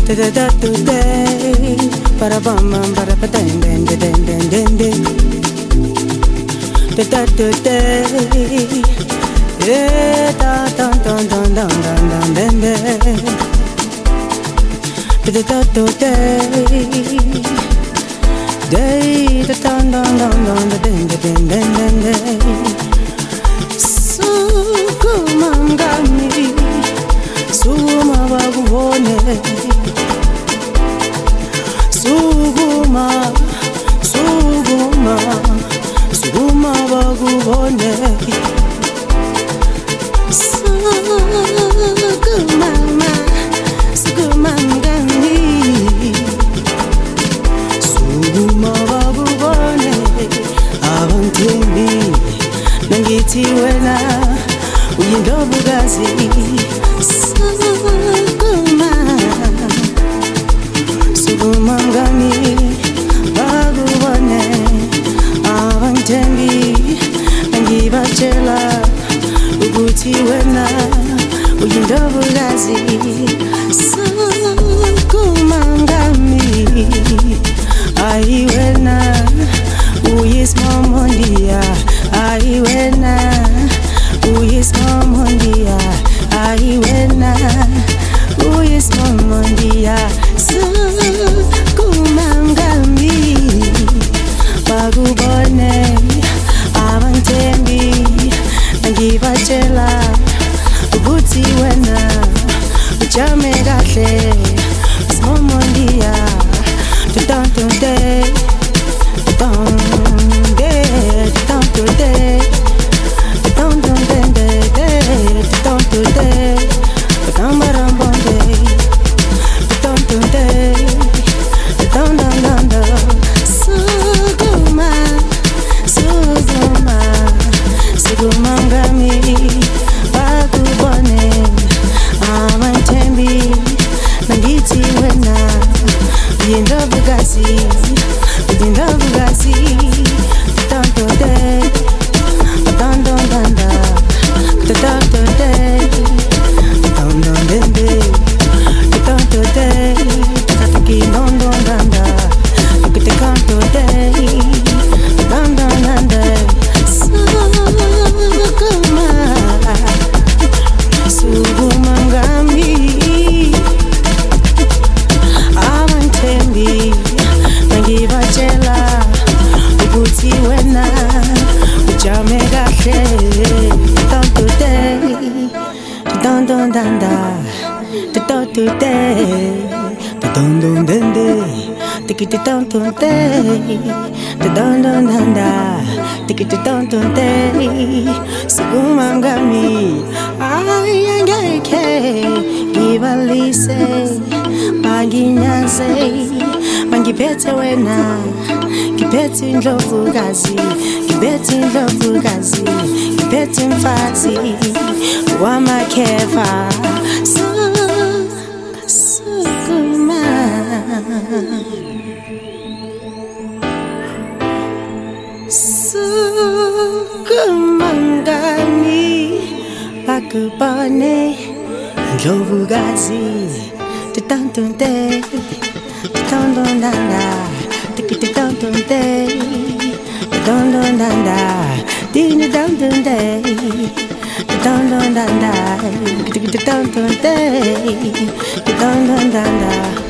Da da da da da, para bam bam para pa den den den den den den. Da da da da, yeah da da da da da da da den den. Da da da da da, day da da da da da den den den den den. Sukumangami, suma bakubone. Sukuma, sukuma, sukuma bakubone. Sukumama, sukumangami, sukuma bakubone. Abanthembi nangithi wena uyindovukazi. Sukumangami bakubone abanthembi nangibatshela ukuthi wena uyindovukazi. Sukumangami ayi wena uyisimomondia, ayi wena uyisimomondia, ayi wena uyisimomondia. Sukumangami bakubone abanthembi nangibatshela ukuthi wena ujame kahle isimomondia. Don't Sukumangami bakubone abanthembi nangithi wena uyindovukazi, uyindovukazi. Sukumangami abanthembi nangibatshela ukuthi wena ujame kahle. Don't Sukumangami ayangeke ngibalise banginyaze bangiphethe wena, ngiphethe indlovukazi, ngiphethe indlovukazi, ngiphethe mfazi wamakheva. Sukuma Sukumangami bakubone indlovukazi. Don't